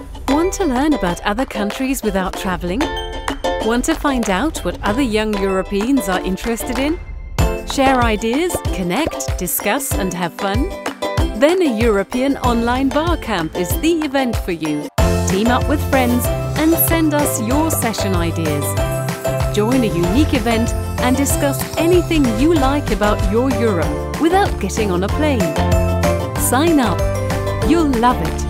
Want to learn about other countries without travelling? Want to find out what other young Europeans are interested in? Share ideas, connect, discuss and have fun? Then a European online bar camp is the event for you. Team up with friends and send us your session ideas. Join a unique event and discuss anything you like about your Europe without getting on a plane. Sign up. You'll love it.